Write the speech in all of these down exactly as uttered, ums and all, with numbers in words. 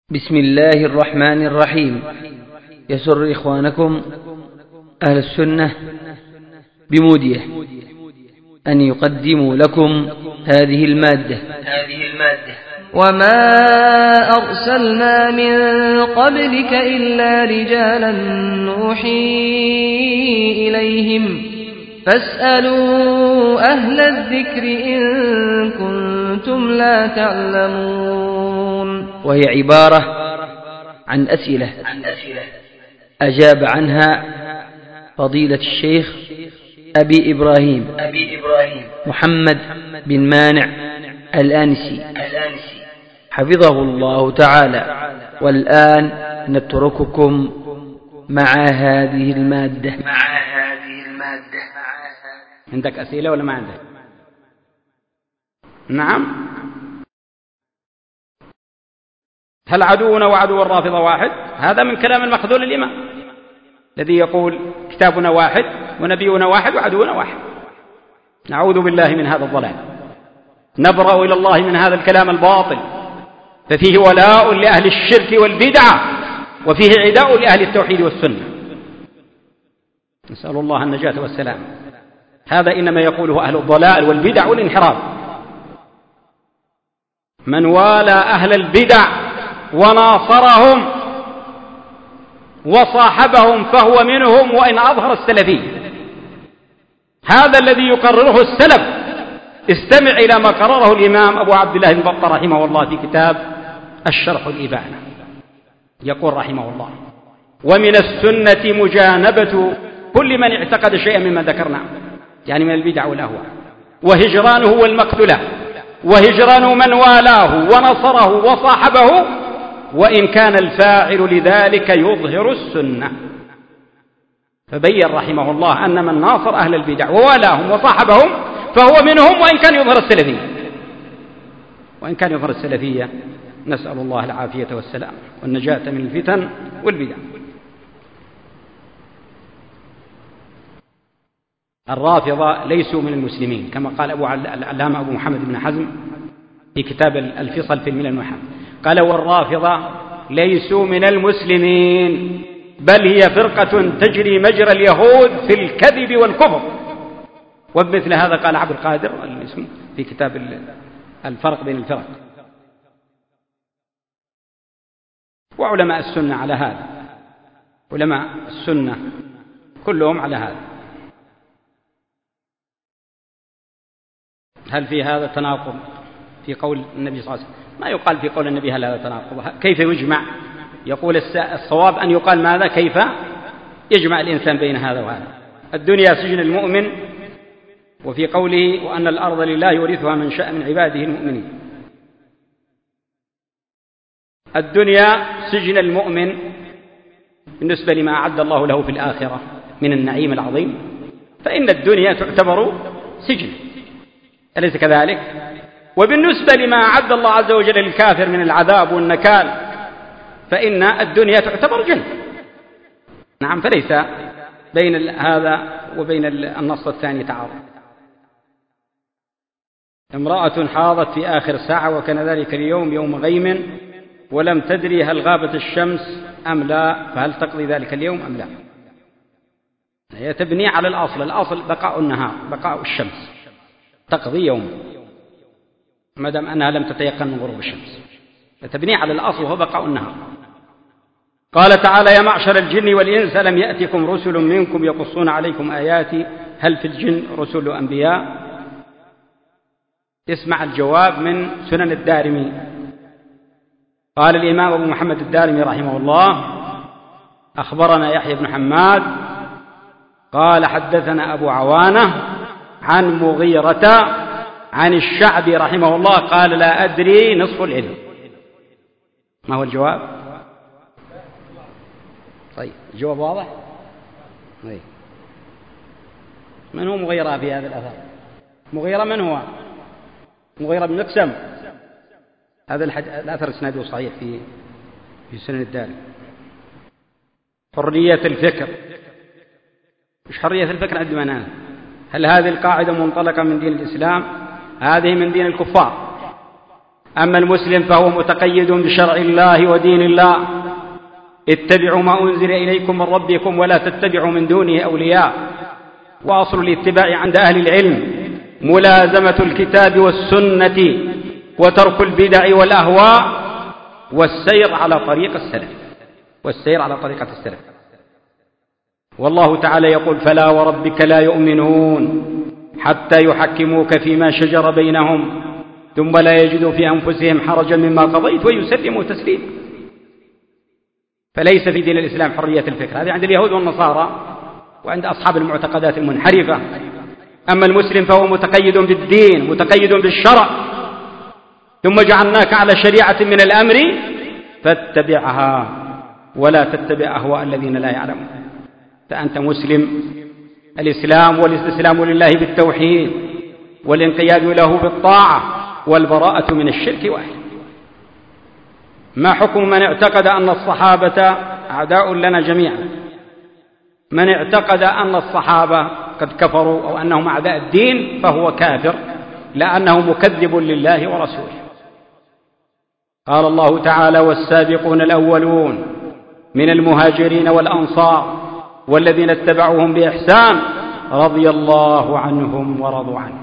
بسم الله الرحمن الرحيم. يسر إخوانكم أهل السنة بمودية أن يقدموا لكم هذه المادة هذه المادة وما أرسلنا من قبلك إلا رجالا نوحي إليهم فاسألوا أهل الذكر إن كنتم لا تعلمون. وهي عبارة عن أسئلة أجاب عنها فضيلة الشيخ أبي إبراهيم محمد بن مانع الآنسي حفظه الله تعالى. والآن نترككم مع هذه المادة. عندك أسئلة ولا ما عندك؟ نعم. هل عدونا وعدو الرافضة واحد؟ هذا من كلام المخذول الإمام الذي يقول كتابنا واحد ونبينا واحد وعدونا واحد. نعوذ بالله من هذا الضلال، نبرأ إلى الله من هذا الكلام الباطل، ففيه ولاء لأهل الشرك والبدعة وفيه عداء لأهل التوحيد والسنة. نسأل الله النجاة والسلام. هذا إنما يقوله أهل الضلال والبدع والانحراف. من والى أهل البدع وناصرهم وصاحبهم فهو منهم وإن أظهر السلفية. هذا الذي يقرره السلف. استمع إلى ما قرره الإمام أبو عبد الله بن بطة رحمه الله في كتاب الشرح الإبانة. يقول رحمه الله: ومن السنة مجانبة كل من اعتقد شيئا مما ذكرنا، يعني من البدع والأهواء، وهجرانه والمقت له، وهجران من والاه ونصره وصاحبه وإن كان الفاعل لذلك يظهر السنة. فبين رحمه الله أن من ناصر أهل البدع ووالاهم وصاحبهم فهو منهم وإن كان يظهر السلفية وإن كان يظهر السلفية. نسأل الله العافية والسلام والنجاة من الفتن والبدع. الرافضة ليسوا من المسلمين كما قال أبو العلامة أبو محمد بن حزم في كتاب الفصل في الملل والنحو، قال: والرافضة ليسوا من المسلمين بل هي فرقة تجري مجرى اليهود في الكذب والكفر. وبمثل هذا قال عبد القادر في كتاب الفرق بين الفرق. وعلماء السنة على هذا، علماء السنة كلهم على هذا. هل في هذا تناقض في قول النبي صلى الله عليه وسلم؟ ما يقال في قول النبي هل هذا تناقض. كيف يجمع؟ يقول الصواب أن يقال ماذا؟ كيف يجمع الإنسان بين هذا وهذا. الدنيا سجن المؤمن، وفي قوله: وأن الأرض لله يورثها من شاء من عباده المؤمنين. الدنيا سجن المؤمن بالنسبة لما أعد الله له في الآخرة من النعيم العظيم، فإن الدنيا تعتبر سجن، أليس كذلك؟ وبالنسبة لما أعد الله عز وجل للكافر من العذاب والنكال فإن الدنيا تعتبر جنة. نعم. فليس بين هذا وبين النص الثاني تعارض. امرأة حاضت في آخر ساعة وكان ذلك اليوم يوم غيم ولم تدري هل غابت الشمس أم لا، فهل تقضي ذلك اليوم أم لا؟ هي تبني على الأصل، الأصل بقاء النهار، بقاء الشمس، تقضي يوم ما دام أنها لم تتيقن من غروب الشمس، فتبني على الأصل وهو بقاء النهار. قال تعالى: يا معشر الجن والإنس ألم يأتكم رسل منكم يقصون عليكم آياتي هل في الجن رسل أنبياء؟ اسمع الجواب من سنن الدارمي. قال الإمام أبو محمد الدارمي رحمه الله: أخبرنا يحيى بن حماد قال حدثنا أبو عوانة عن مغيرة عن الشعبي رحمه الله قال: لا أدري نصف العلم. ما هو الجواب؟ طيب، الجواب واضح؟ طيب. من هو مغيرة في هذا الأثر؟ مغيرة من هو؟ مغيرة بن مقسم. هذا الأثر اسناده صحيح في في سنن الدارمي. حرية الفكر. مش حرية الفكر عند من؟ هل هذه القاعدة منطلقة من دين الإسلام؟ هذه من دين الكفار. أما المسلم فهو متقيد بشرع الله ودين الله. اتبعوا ما أنزل إليكم من ربكم ولا تتبعوا من دونه أولياء. وأصل الاتباع عند أهل العلم ملازمة الكتاب والسنة وترك البدع والأهواء والسير على طريق السلف والسير على طريقة السلف. والله تعالى يقول: فلا وربك لا يؤمنون حتى يحكموك فيما شجر بينهم ثم لا يجدوا في أنفسهم حرجا مما قضيت ويسلموا تسليما. فليس في دين الإسلام حرية الفكر، هذه عند اليهود والنصارى وعند أصحاب المعتقدات المنحرفة. أما المسلم فهو متقيد بالدين متقيد بالشرع، ثم جعلناك على شريعة من الأمر فاتبعها ولا تتبع أهواء الذين لا يعلمون. فأنت مسلم. الإسلام والاستسلام لله بالتوحيد والانقياد له بالطاعة والبراءة من الشرك واحد. ما حكم من اعتقد أن الصحابة أعداء لنا جميعا؟ من اعتقد أن الصحابة قد كفروا أو أنهم أعداء الدين فهو كافر، لأنه مكذب لله ورسوله. قال الله تعالى: والسابقون الأولون من المهاجرين والأنصار والذين اتبعوهم بإحسان رضي الله عنهم ورضوا عنه.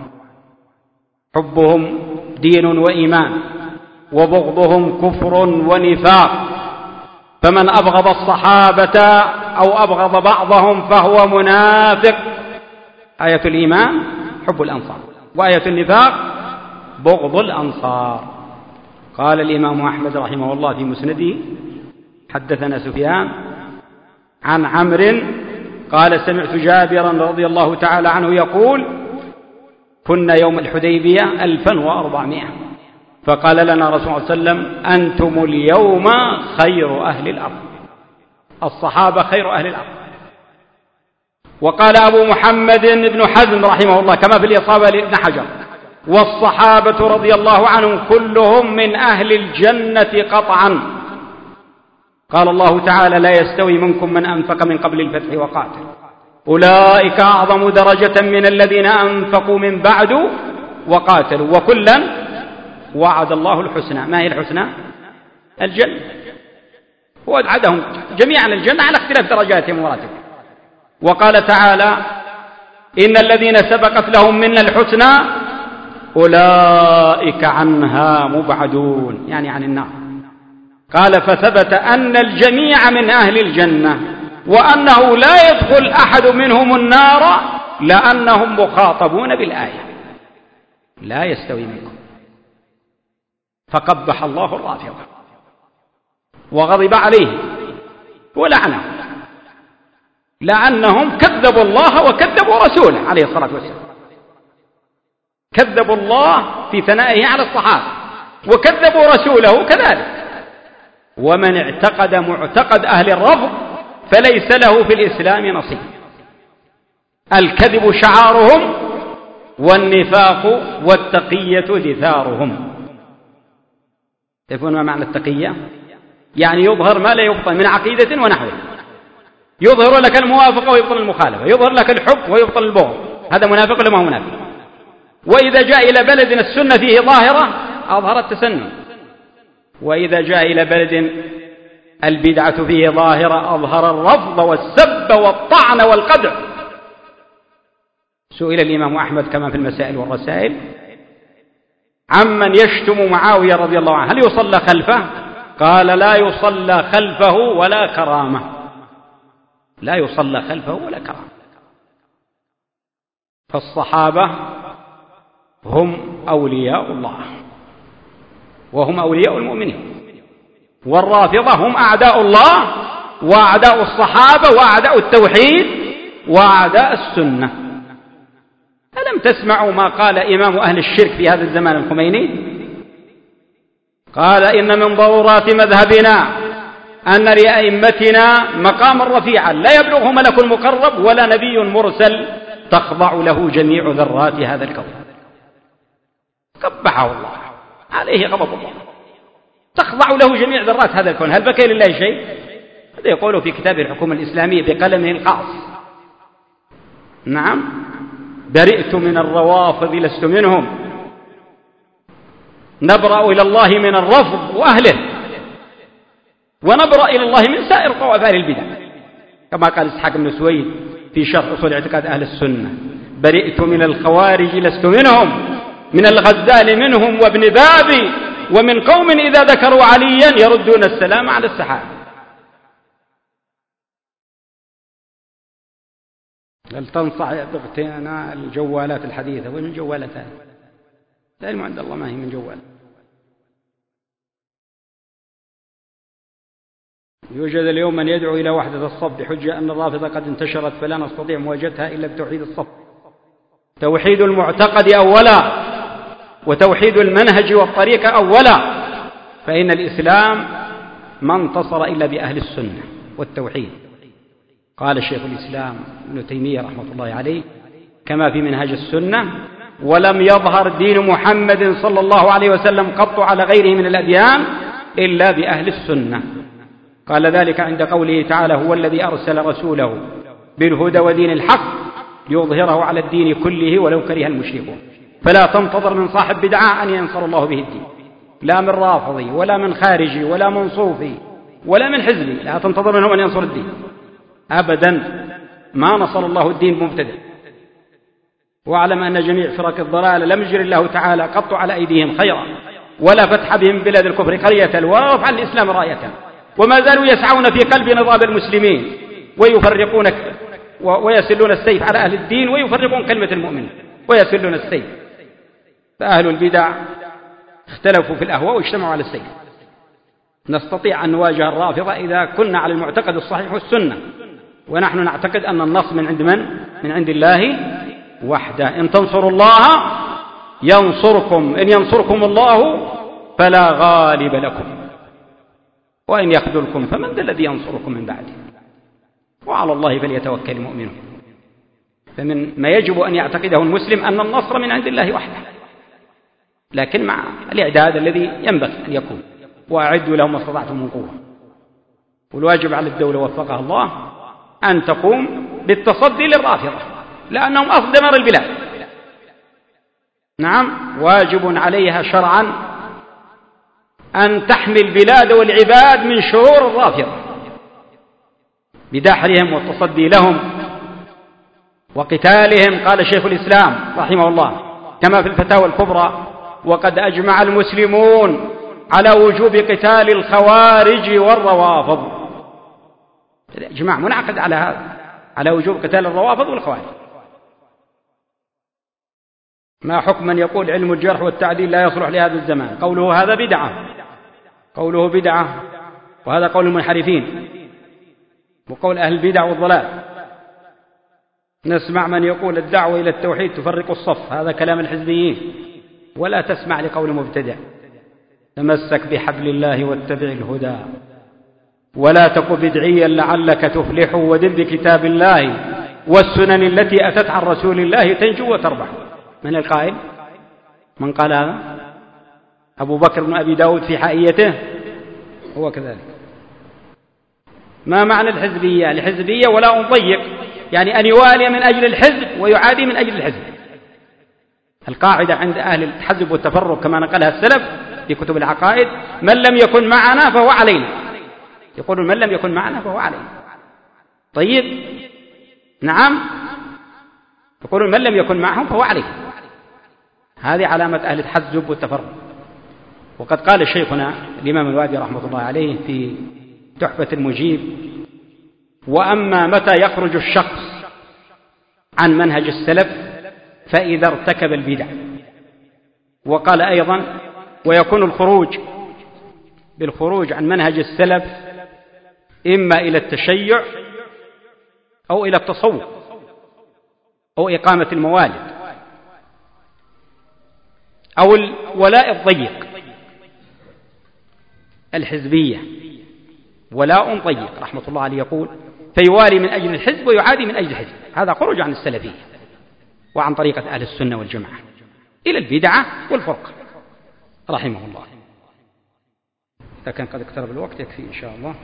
حبهم دين وإيمان وبغضهم كفر ونفاق، فمن أبغض الصحابة أو أبغض بعضهم فهو منافق. آية الإيمان حب الأنصار، وآية النفاق بغض الأنصار. قال الإمام أحمد رحمه الله في مسنده: حدثنا سفيان عن عمرو قال: سمعت جابرا رضي الله تعالى عنه يقول: كنا يوم الحديبية ألفا وأربعمائة، فقال لنا رسول الله صلى الله عليه وسلم: أنتم اليوم خير أهل الأرض. الصحابة خير أهل الأرض. وقال أبو محمد بن حزم رحمه الله كما في الإصابة لابن حجر: والصحابة رضي الله عنهم كلهم من أهل الجنة قطعا. قال الله تعالى: لا يستوي منكم من أنفق من قبل الفتح وقاتل، أولئك أعظم درجة من الذين أنفقوا من بعد وقاتلوا، وكلا وعد الله الحسنى. ما هي الحسنى؟ الجنة. ووعدهم جميعا الجنة على اختلاف درجاتهم ومراتبهم. وقال تعالى: إن الذين سبقت لهم منا الحسنى أولئك عنها مبعدون، يعني عن النار. قال: فثبت أن الجميع من أهل الجنة، وأنه لا يدخل أحد منهم النار، لأنهم مخاطبون بالآية: لا يستوي منكم. فقبح الله الرافضة وغضب عليه ولعنه، لأنهم كذبوا الله وكذبوا رسوله عليه الصلاة والسلام. كذبوا الله في ثنائه على الصحابة، وكذبوا رسوله كذلك. ومن اعتقد معتقد أهل الرفض فليس له في الإسلام نصيب. الكذب شعارهم، والنفاق والتقية دثارهم. تعرفون ما معنى التقية؟ يعني يظهر ما لا يبطن من عقيدة ونحوه. يظهر لك الموافقة ويبطن المخالفة، يظهر لك الحب ويبطن البغض. هذا منافق ولا ما هو منافق؟ وإذا جاء إلى بلد السنة فيه ظاهرة أظهر التسنن، وإذا جاء إلى بلد البدعة فيه ظاهرة أظهر الرفض والسب والطعن والقدع. سئل الإمام أحمد كما في المسائل والرسائل عمن يشتم معاوية رضي الله عنه: هل يصلى خلفه؟ قال: لا يصلى خلفه ولا كرامة. لا يصلى خلفه ولا كرامة. فالصحابة هم أولياء الله وهم أولياء المؤمنين، والرافضة هم أعداء الله وأعداء الصحابة وأعداء التوحيد وأعداء السنة. ألم تسمعوا ما قال إمام أهل الشرك في هذا الزمان الخميني؟ قال: إن من ضرورات مذهبنا أن لأئمتنا مقاما رفيعا لا يبلغه ملك مقرب ولا نبي مرسل تخضع له جميع ذرات هذا الكون. قبحه الله، عليه غضب الله. تخضع له جميع ذرات هذا الكون، هل بكى لله شيء؟ هذا يقوله في كتاب الحكومة الإسلامية بقلمه الخاص. نعم: برئت من الروافض لست منهم. نبرأ إلى الله من الرفض وأهله، ونبرأ إلى الله من سائر طوائف البدع، كما قال إسحاق بن سويد في شرح أصول اعتقاد أهل السنة: برئت من الخوارج لست منهم، من الغزال منهم وابن بابي، ومن قوم إذا ذكروا عليا يردون السلام على السحاب. هل تنصح باغتناء الجوالات الحديثة؟ وين الجوالات هذه؟ العلم عند الله ما هي من جوال. يوجد اليوم من يدعو إلى وحدة الصف بحجة أن الرافضة قد انتشرت فلا نستطيع مواجهتها إلا بتوحيد الصف. توحيد المعتقد أولا، وتوحيد المنهج والطريقة أولا، فإن الإسلام ما انتصر إلا بأهل السنة والتوحيد. قال الشيخ الإسلام ابن تيمية رحمة الله عليه كما في منهج السنة: ولم يظهر دين محمد صلى الله عليه وسلم قط على غيره من الأديان إلا بأهل السنة. قال ذلك عند قوله تعالى: هو الذي أرسل رسوله بالهدى ودين الحق ليظهره على الدين كله ولو كره المشركون. فلا تنتظر من صاحب بدعة أن ينصر الله به الدين، لا من رافضي ولا من خارجي ولا من صوفي ولا من حزبي، لا تنتظر منهم أن ينصر الدين أبدا. ما نصر الله الدين بمبتدع. واعلم أن جميع فرق الضلال لم يجري الله تعالى قط على أيديهم خيرا، ولا فتح بهم بلاد الكفر قرية ورفع الإسلام راية، وما زالوا يسعون في قلب نظام المسلمين ويفرقون ويسلون السيف على أهل الدين ويفرقون كلمة المؤمنين ويسلون السيف. فأهل البدع اختلفوا في الأهواء واجتمعوا على السيف. نستطيع أن نواجه الرافضة إذا كنا على المعتقد الصحيح والسنة، ونحن نعتقد أن النص من عند من؟ من عند الله وحده. إن تنصروا الله ينصركم، إن ينصركم الله فلا غالب لكم، وإن يخذلكم فمن ذا الذي ينصركم من بعده، وعلى الله فليتوكل المؤمنون. فمن ما يجب أن يعتقده المسلم أن النصر من عند الله وحده، لكن مع الإعداد الذي ينبغي أن يكون، وأعدوا لهم ما استطعتم من قوة. والواجب على الدولة وفقها الله أن تقوم بالتصدي للرافضة لأنهم أصل دمار البلاد. نعم، واجب عليها شرعا أن تحمي البلاد والعباد من شرور الرافضة بدحرهم والتصدي لهم وقتالهم. قال شيخ الإسلام رحمه الله كما في الفتاوى الكبرى: وقد أجمع المسلمون على وجوب قتال الخوارج والروافض. إجماع منعقد على هذا، على وجوب قتال الروافض والخوارج. ما حكم من يقول علم الجرح والتعديل لا يصلح لهذا الزمان؟ قوله هذا بدعة، قوله بدعة، وهذا قول المنحرفين وقول أهل البدع والضلال. نسمع من يقول الدعوة إلى التوحيد تفرق الصف، هذا كلام الحزبيين، ولا تسمع لقول مبتدع. تمسك بحبل الله واتبع الهدى، ولا تك بدعيا لعلك تفلح، ودل بكتاب الله والسنن التي أتت عن رسول الله تنجو وتربح. من القائل؟ من قال هذا؟ أبو بكر بن أبي داود في حائيته، هو كذلك. ما معنى الحزبية؟ الحزبية ولا أضيق، يعني أن يوالي من أجل الحزب ويعادي من أجل الحزب. القاعدة عند أهل الحزب والتفرق كما نقلها السلف في كتب العقائد: من لم يكن معنا فهو علينا. يقولون من لم يكن معنا فهو علينا. طيب، نعم، يقولون من لم يكن معهم فهو عليهم. هذه علامة أهل الحزب والتفرق. وقد قال شيخنا الإمام الوادي رحمة الله عليه في تحفة المجيب: وأما متى يخرج الشخص عن منهج السلف فإذا ارتكب البدع. وقال أيضا: ويكون الخروج بالخروج عن منهج السلف إما إلى التشيع أو إلى التصوف أو إقامة الموالد أو الولاء الضيق. الحزبية ولاء ضيق رحمة الله عليه يقول: فيوالي من أجل الحزب ويعادي من أجل الحزب. هذا خروج عن السلفية وعن طريقة أهل السنة والجماعة إلى البدعة والفرقة رحمه الله. إذا كان قد اقترب الوقت يكفي إن شاء الله،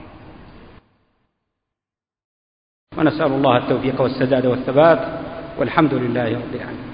ونسأل الله التوفيق والسداد والثبات، والحمد لله رب العالمين.